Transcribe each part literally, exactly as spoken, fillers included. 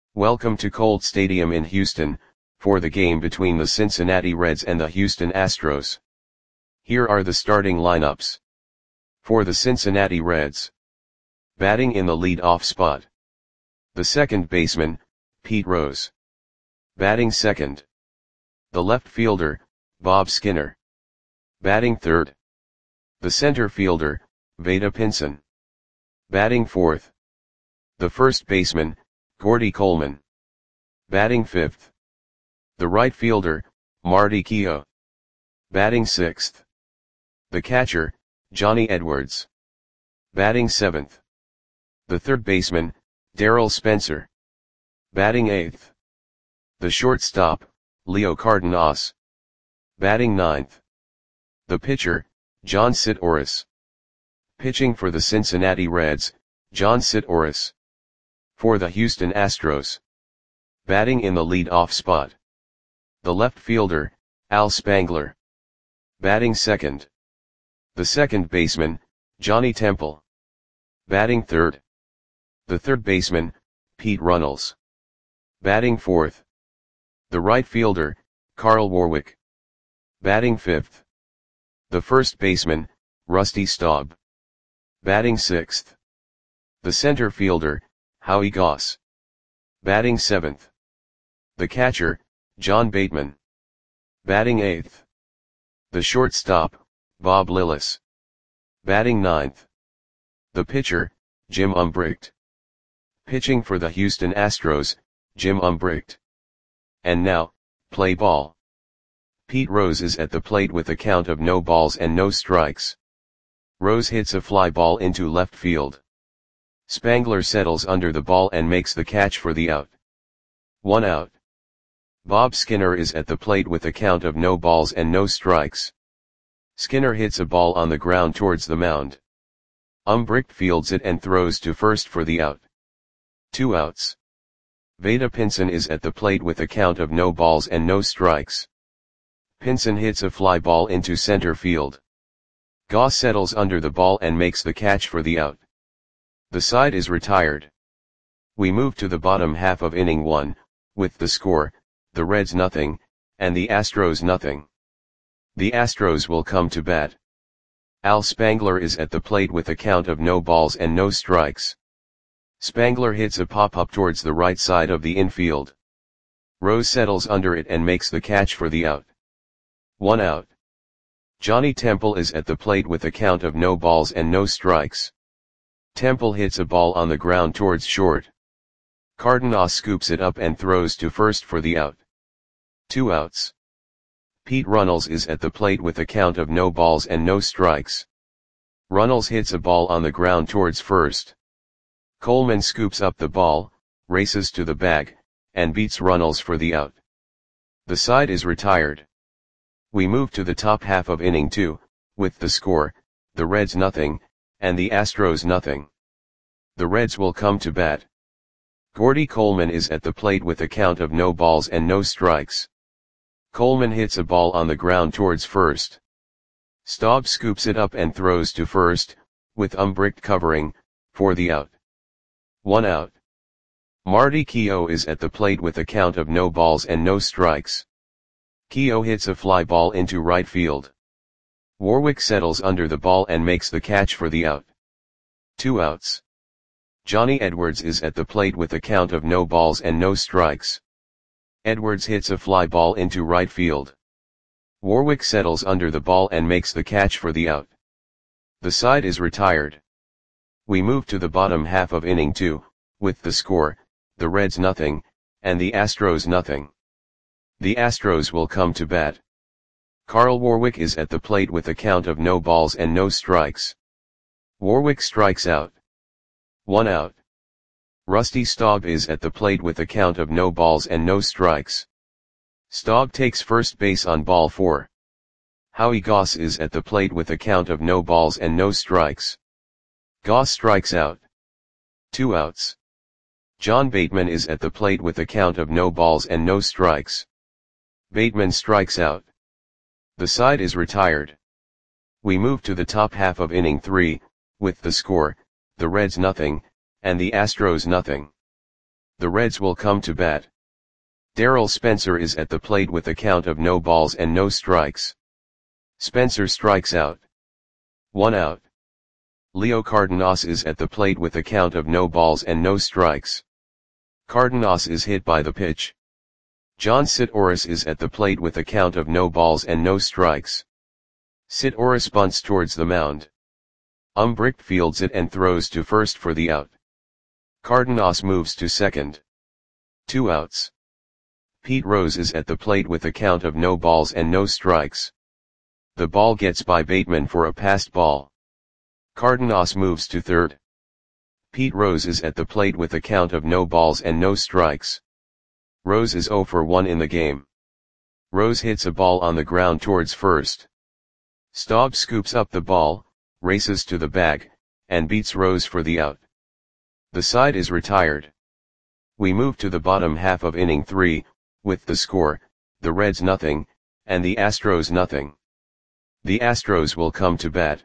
Welcome to Colt Stadium in Houston, for the game between the Cincinnati Reds and the Houston Astros. Here are the starting lineups. For the Cincinnati Reds. Batting in the lead-off spot. The second baseman, Pete Rose. Batting second. The left fielder, Bob Skinner. Batting third. The center fielder, Vada Pinson. Batting fourth. The first baseman, Gordy Coleman. Batting fifth. The right fielder, Marty Keough. Batting sixth. The catcher, Johnny Edwards. Batting seventh. The third baseman, Darryl Spencer. Batting eighth. The shortstop, Leo Cardenas. Batting ninth. The pitcher, John Sitouris. Pitching for the Cincinnati Reds, John Sitouris. For the Houston Astros. Batting in the lead-off spot. The left fielder, Al Spangler. Batting second. The second baseman, Johnny Temple. Batting third. The third baseman, Pete Runnels. Batting fourth. The right fielder, Carl Warwick. Batting fifth. The first baseman, Rusty Staub. Batting sixth. The center fielder, Howie Goss. Batting seventh. The catcher, John Bateman. Batting eighth. The shortstop, Bob Lillis. Batting ninth. The pitcher, Jim Umbricht. Pitching for the Houston Astros, Jim Umbricht. And now, play ball. Pete Rose is at the plate with a count of no balls and no strikes. Rose hits a fly ball into left field. Spangler settles under the ball and makes the catch for the out. One out. Bob Skinner is at the plate with a count of no balls and no strikes. Skinner hits a ball on the ground towards the mound. Umbricht fields it and throws to first for the out. Two outs. Vada Pinson is at the plate with a count of no balls and no strikes. Pinson hits a fly ball into center field. Goss settles under the ball and makes the catch for the out. The side is retired. We move to the bottom half of inning one, with the score, the Reds nothing, and the Astros nothing. The Astros will come to bat. Al Spangler is at the plate with a count of no balls and no strikes. Spangler hits a pop-up towards the right side of the infield. Rose settles under it and makes the catch for the out. One out. Johnny Temple is at the plate with a count of no balls and no strikes. Temple hits a ball on the ground towards short. Cardenas scoops it up and throws to first for the out. Two outs. Pete Runnels is at the plate with a count of no balls and no strikes. Runnels hits a ball on the ground towards first. Coleman scoops up the ball, races to the bag, and beats Runnels for the out. The side is retired. We move to the top half of inning two, with the score, the Reds nothing, and the Astros nothing. The Reds will come to bat. Gordy Coleman is at the plate with a count of no balls and no strikes. Coleman hits a ball on the ground towards first. Staub scoops it up and throws to first, with Umbricht covering, for the out. One out. Marty Keough is at the plate with a count of no balls and no strikes. Keough hits a fly ball into right field. Warwick settles under the ball and makes the catch for the out. Two outs. Johnny Edwards is at the plate with a count of no balls and no strikes. Edwards hits a fly ball into right field. Warwick settles under the ball and makes the catch for the out. The side is retired. We move to the bottom half of inning two, with the score, the Reds nothing, and the Astros nothing. The Astros will come to bat. Carl Warwick is at the plate with a count of no balls and no strikes. Warwick strikes out. One out. Rusty Staub is at the plate with a count of no balls and no strikes. Staub takes first base on ball four. Howie Goss is at the plate with a count of no balls and no strikes. Goss strikes out. Two outs. John Bateman is at the plate with a count of no balls and no strikes. Bateman strikes out. The side is retired. We move to the top half of inning three, with the score, the Reds nothing, and the Astros nothing. The Reds will come to bat. Darrell Spencer is at the plate with a count of no balls and no strikes. Spencer strikes out. One out. Leo Cardenas is at the plate with a count of no balls and no strikes. Cardenas is hit by the pitch. John Sitoris is at the plate with a count of no balls and no strikes. Sitoris bunts towards the mound. Umbricht fields it and throws to first for the out. Cardenas moves to second. Two outs. Pete Rose is at the plate with a count of no balls and no strikes. The ball gets by Bateman for a passed ball. Cardenas moves to third. Pete Rose is at the plate with a count of no balls and no strikes. Rose is zero for one in the game. Rose hits a ball on the ground towards first. Staub scoops up the ball, races to the bag, and beats Rose for the out. The side is retired. We move to the bottom half of inning three, with the score, the Reds nothing, and the Astros nothing. The Astros will come to bat.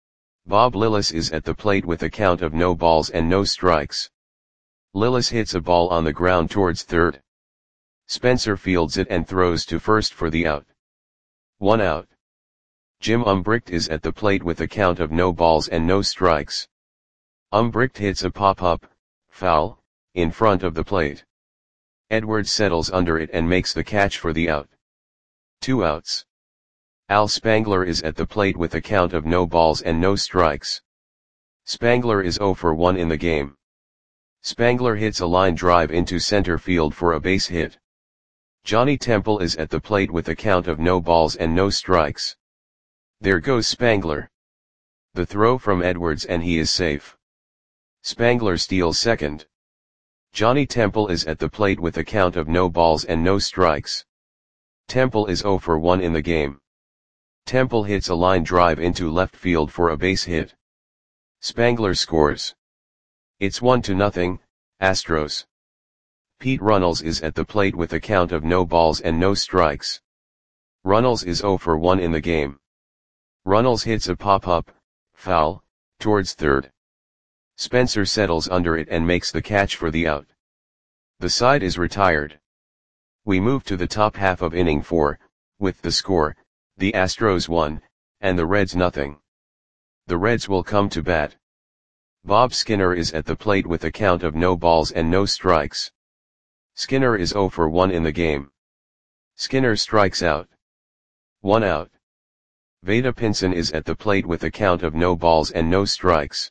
Bob Lillis is at the plate with a count of no balls and no strikes. Lillis hits a ball on the ground towards third. Spencer fields it and throws to first for the out. One out. Jim Umbricht is at the plate with a count of no balls and no strikes. Umbricht hits a pop-up, foul, in front of the plate. Edwards settles under it and makes the catch for the out. Two outs. Al Spangler is at the plate with a count of no balls and no strikes. Spangler is zero for one in the game. Spangler hits a line drive into center field for a base hit. Johnny Temple is at the plate with a count of no balls and no strikes. There goes Spangler. The throw from Edwards and he is safe. Spangler steals second. Johnny Temple is at the plate with a count of no balls and no strikes. Temple is zero for one in the game. Temple hits a line drive into left field for a base hit. Spangler scores. It's one to nothing, Astros. Pete Runnels is at the plate with a count of no balls and no strikes. Runnels is zero for one in the game. Runnels hits a pop-up, foul, towards third. Spencer settles under it and makes the catch for the out. The side is retired. We move to the top half of inning four, with the score, the Astros one, and the Reds nothing. The Reds will come to bat. Bob Skinner is at the plate with a count of no balls and no strikes. Skinner is zero for one in the game. Skinner strikes out. One out. Vada Pinson is at the plate with a count of no balls and no strikes.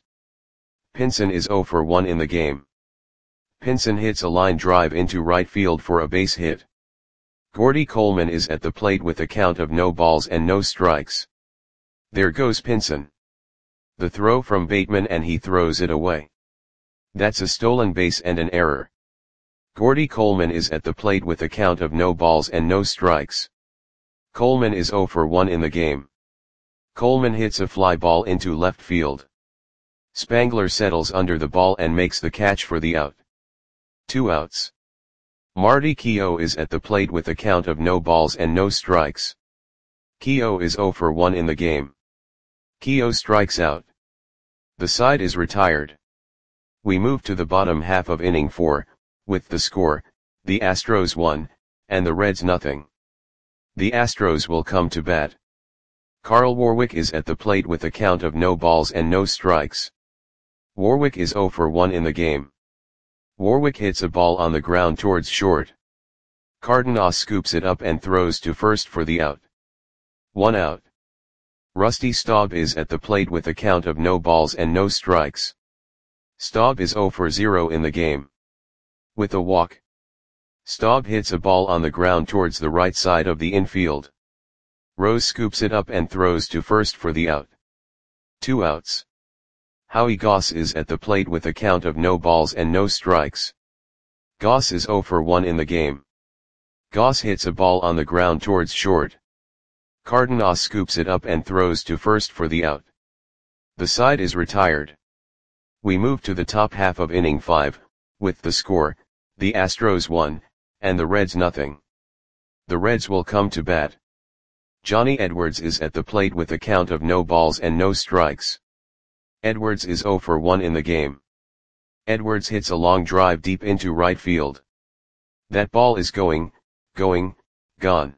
Pinson is zero for one in the game. Pinson hits a line drive into right field for a base hit. Gordy Coleman is at the plate with a count of no balls and no strikes. There goes Pinson. The throw from Bateman and he throws it away. That's a stolen base and an error. Gordy Coleman is at the plate with a count of no balls and no strikes. Coleman is zero for one in the game. Coleman hits a fly ball into left field. Spangler settles under the ball and makes the catch for the out. Two outs. Marty Keough is at the plate with a count of no balls and no strikes. Keough is zero for one in the game. Keough strikes out. The side is retired. We move to the bottom half of inning four, with the score, the Astros one, and the Reds nothing. The Astros will come to bat. Carl Warwick is at the plate with a count of no balls and no strikes. Warwick is zero for one in the game. Warwick hits a ball on the ground towards short. Cardenas scoops it up and throws to first for the out. One out. Rusty Staub is at the plate with a count of no balls and no strikes. Staub is zero for zero in the game. With a walk. Staub hits a ball on the ground towards the right side of the infield. Rose scoops it up and throws to first for the out. Two outs. Howie Goss is at the plate with a count of no balls and no strikes. Goss is zero for one in the game. Goss hits a ball on the ground towards short. Cardenas scoops it up and throws to first for the out. The side is retired. We move to the top half of inning five, with the score, the Astros one, and the Reds nothing. The Reds will come to bat. Johnny Edwards is at the plate with a count of no balls and no strikes. Edwards is zero for one in the game. Edwards hits a long drive deep into right field. That ball is going, going, gone.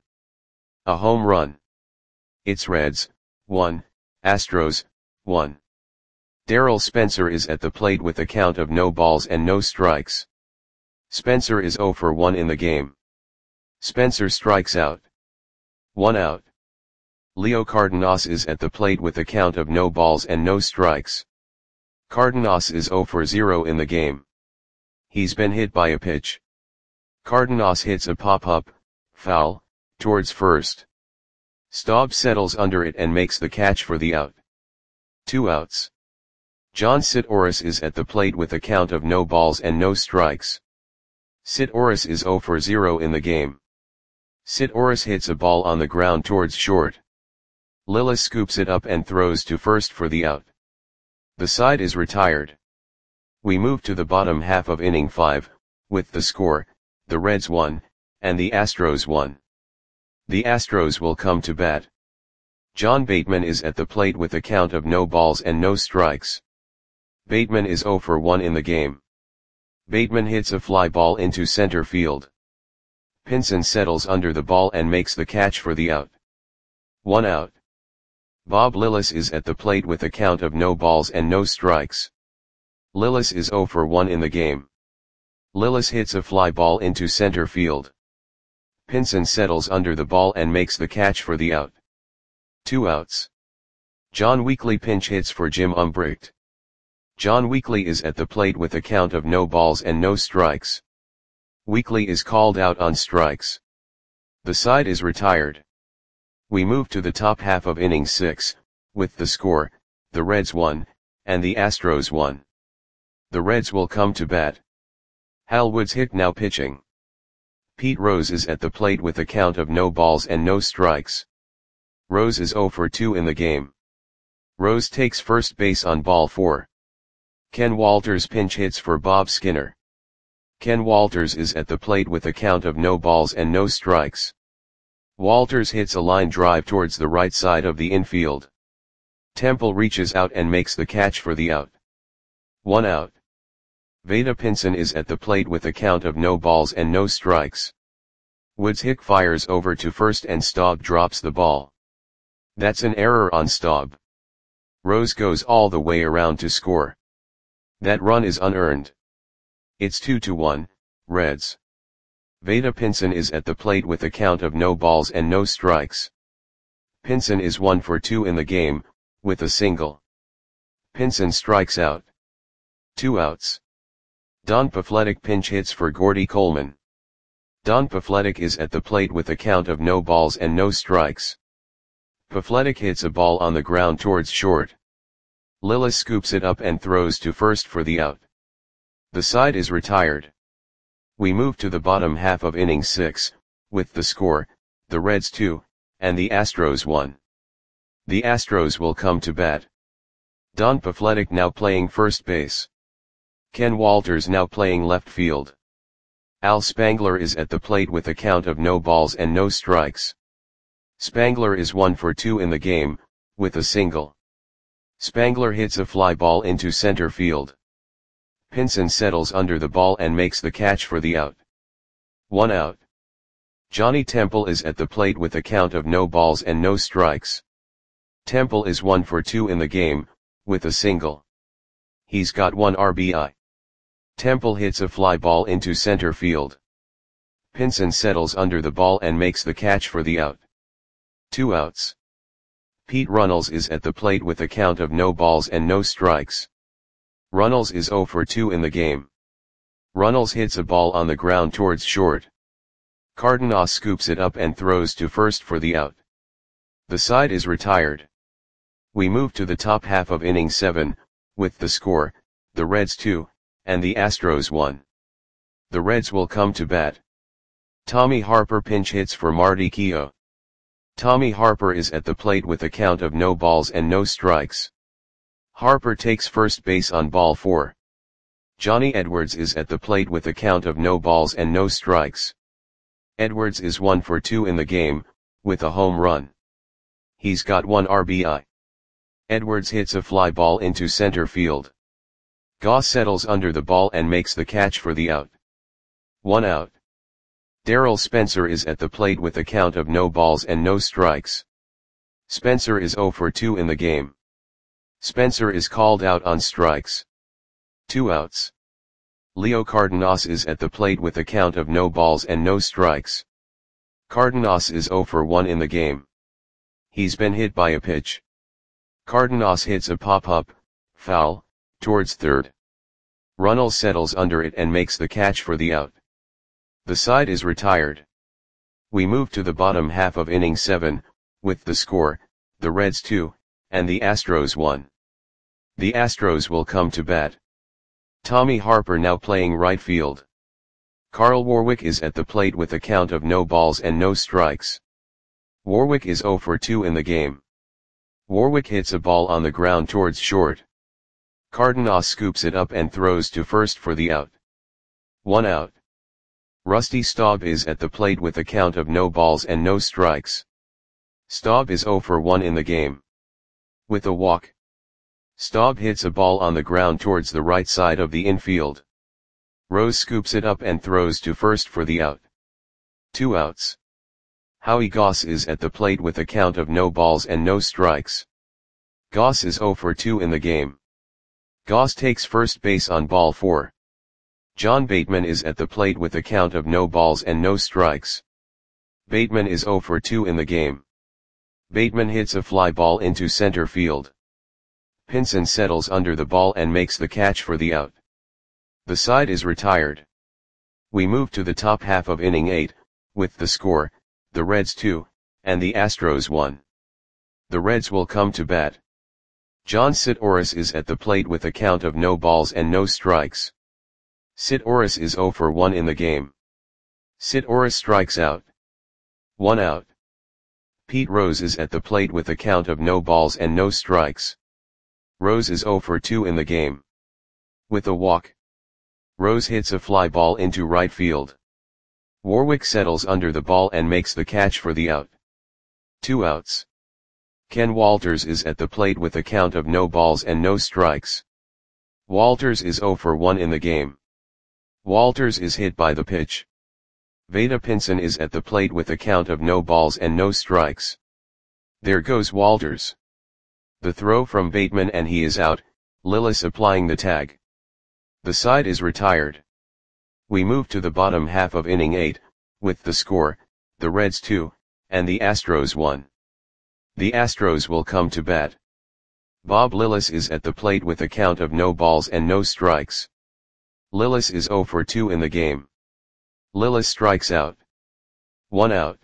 A home run. It's Reds, one, Astros, one. Darryl Spencer is at the plate with a count of no balls and no strikes. Spencer is zero for one in the game. Spencer strikes out. One out. Leo Cardenas is at the plate with a count of no balls and no strikes. Cardenas is zero for zero in the game. He's been hit by a pitch. Cardenas hits a pop-up, foul, towards first. Staub settles under it and makes the catch for the out. Two outs. John Sitoris is at the plate with a count of no balls and no strikes. Sitoris is zero for zero in the game. Sitoris hits a ball on the ground towards short. Lillis scoops it up and throws to first for the out. The side is retired. We move to the bottom half of inning five, with the score, the Reds one, and the Astros one. The Astros will come to bat. John Bateman is at the plate with a count of no balls and no strikes. Bateman is zero for one in the game. Bateman hits a fly ball into center field. Pinson settles under the ball and makes the catch for the out. One out. Bob Lillis is at the plate with a count of no balls and no strikes. Lillis is zero for one in the game. Lillis hits a fly ball into center field. Pinson settles under the ball and makes the catch for the out. Two outs. John Weekly pinch hits for Jim Umbricht. John Weekly is at the plate with a count of no balls and no strikes. Weekly is called out on strikes. The side is retired. We move to the top half of inning six, with the score, the Reds one, and the Astros one. The Reds will come to bat. Hal Woods hit now pitching. Pete Rose is at the plate with a count of no balls and no strikes. Rose is zero for two in the game. Rose takes first base on ball four. Ken Walters pinch hits for Bob Skinner. Ken Walters is at the plate with a count of no balls and no strikes. Walters hits a line drive towards the right side of the infield. Temple reaches out and makes the catch for the out. One out. Vada Pinson is at the plate with a count of no balls and no strikes. Woods Hick fires over to first and Staub drops the ball. That's an error on Staub. Rose goes all the way around to score. That run is unearned. It's two to one, Reds. Vada Pinson is at the plate with a count of no balls and no strikes. Pinson is one for two in the game, with a single. Pinson strikes out. Two outs. Don Pafletic pinch hits for Gordy Coleman. Don Pafletic is at the plate with a count of no balls and no strikes. Pafletic hits a ball on the ground towards short. Lillis scoops it up and throws to first for the out. The side is retired. We move to the bottom half of inning six, with the score, the Reds two, and the Astros one. The Astros will come to bat. Don Pafletic now playing first base. Ken Walters now playing left field. Al Spangler is at the plate with a count of no balls and no strikes. Spangler is one for two in the game, with a single. Spangler hits a fly ball into center field. Pinson settles under the ball and makes the catch for the out. One out. Johnny Temple is at the plate with a count of no balls and no strikes. Temple is one for two in the game, with a single. He's got one R B I. Temple hits a fly ball into center field. Pinson settles under the ball and makes the catch for the out. Two outs. Pete Runnels is at the plate with a count of no balls and no strikes. Runnels is zero for two in the game. Runnels hits a ball on the ground towards short. Cardenas scoops it up and throws to first for the out. The side is retired. We move to the top half of inning seven, with the score, the Reds two, and the Astros one. The Reds will come to bat. Tommy Harper pinch hits for Marty Keough. Tommy Harper is at the plate with a count of no balls and no strikes. Harper takes first base on ball four. Johnny Edwards is at the plate with a count of no balls and no strikes. Edwards is one for two in the game, with a home run. He's got one R B I. Edwards hits a fly ball into center field. Goss settles under the ball and makes the catch for the out. One out. Darrell Spencer is at the plate with a count of no balls and no strikes. Spencer is zero for two in the game. Spencer is called out on strikes. Two outs. Leo Cardenas is at the plate with a count of no balls and no strikes. Cardenas is zero for one in the game. He's been hit by a pitch. Cardenas hits a pop-up, foul, towards third. Runnels settles under it and makes the catch for the out. The side is retired. We move to the bottom half of inning seven, with the score, the Reds two, and the Astros one. The Astros will come to bat. Tommy Harper now playing right field. Carl Warwick is at the plate with a count of no balls and no strikes. Warwick is zero for two in the game. Warwick hits a ball on the ground towards short. Cardenas scoops it up and throws to first for the out. One out. Rusty Staub is at the plate with a count of no balls and no strikes. Staub is zero for one in the game. With a walk. Staub hits a ball on the ground towards the right side of the infield. Rose scoops it up and throws to first for the out. Two outs. Howie Goss is at the plate with a count of no balls and no strikes. Goss is zero for two in the game. Goss takes first base on ball four. John Bateman is at the plate with a count of no balls and no strikes. Bateman is zero for two in the game. Bateman hits a fly ball into center field. Pinson settles under the ball and makes the catch for the out. The side is retired. We move to the top half of inning eight, with the score, the Reds two, and the Astros one. The Reds will come to bat. John Sid Orris is at the plate with a count of no balls and no strikes. Sid Orris is zero for one in the game. Sid Orris strikes out. One out. Pete Rose is at the plate with a count of no balls and no strikes. Rose is zero for two in the game. With a walk. Rose hits a fly ball into right field. Warwick settles under the ball and makes the catch for the out. Two outs. Ken Walters is at the plate with a count of no balls and no strikes. Walters is zero for one in the game. Walters is hit by the pitch. Vada Pinson is at the plate with a count of no balls and no strikes. There goes Walters. The throw from Bateman and he is out, Lillis applying the tag. The side is retired. We move to the bottom half of inning eight, with the score, the Reds two, and the Astros one. The Astros will come to bat. Bob Lillis is at the plate with a count of no balls and no strikes. Lillis is zero for two in the game. Lillis strikes out. One out.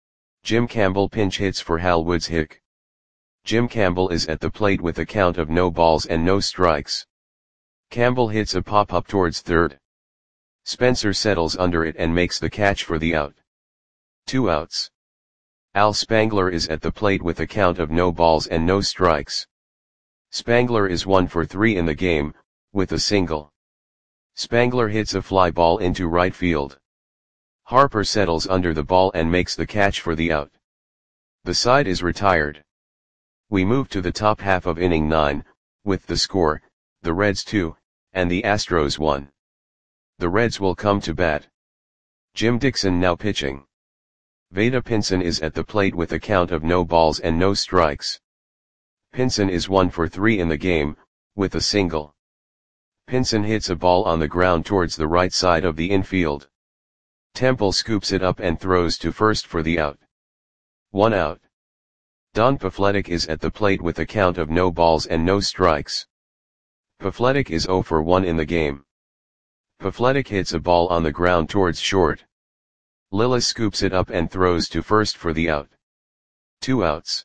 Jim Campbell pinch hits for Hal Woods Hick. Jim Campbell is at the plate with a count of no balls and no strikes. Campbell hits a pop-up towards third. Spencer settles under it and makes the catch for the out. Two outs. Al Spangler is at the plate with a count of no balls and no strikes. Spangler is one for three in the game, with a single. Spangler hits a fly ball into right field. Harper settles under the ball and makes the catch for the out. The side is retired. We move to the top half of inning nine, with the score, the Reds two, and the Astros one. The Reds will come to bat. Jim Dixon now pitching. Vada Pinson is at the plate with a count of no balls and no strikes. Pinson is one for three in the game, with a single. Pinson hits a ball on the ground towards the right side of the infield. Temple scoops it up and throws to first for the out. One out. Don Pafletic is at the plate with a count of no balls and no strikes. Pafletic is zero for one in the game. Pafletic hits a ball on the ground towards short. Lillis scoops it up and throws to first for the out. Two outs.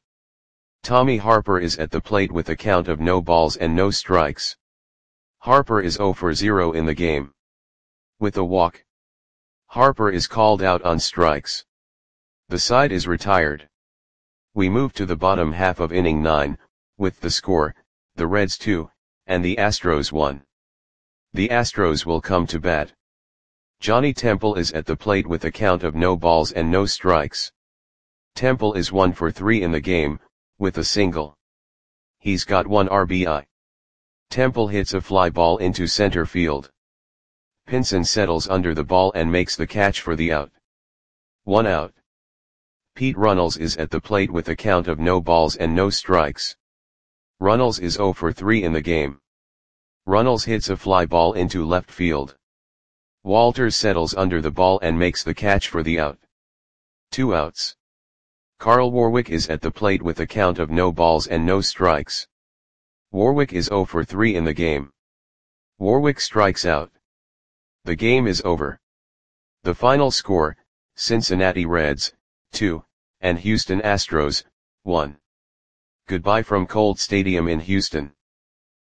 Tommy Harper is at the plate with a count of no balls and no strikes. Harper is zero for zero in the game. With a walk. Harper is called out on strikes. The side is retired. We move to the bottom half of inning nine, with the score, the Reds two, and the Astros one. The Astros will come to bat. Johnny Temple is at the plate with a count of no balls and no strikes. Temple is one for three in the game, with a single. He's got one R B I. Temple hits a fly ball into center field. Pinson settles under the ball and makes the catch for the out. One out. Pete Runnels is at the plate with a count of no balls and no strikes. Runnels is zero for three in the game. Runnels hits a fly ball into left field. Walters settles under the ball and makes the catch for the out. Two outs. Carl Warwick is at the plate with a count of no balls and no strikes. Warwick is zero for three in the game. Warwick strikes out. The game is over. The final score, Cincinnati Reds, two, and Houston Astros, one. Goodbye from Colt Stadium in Houston.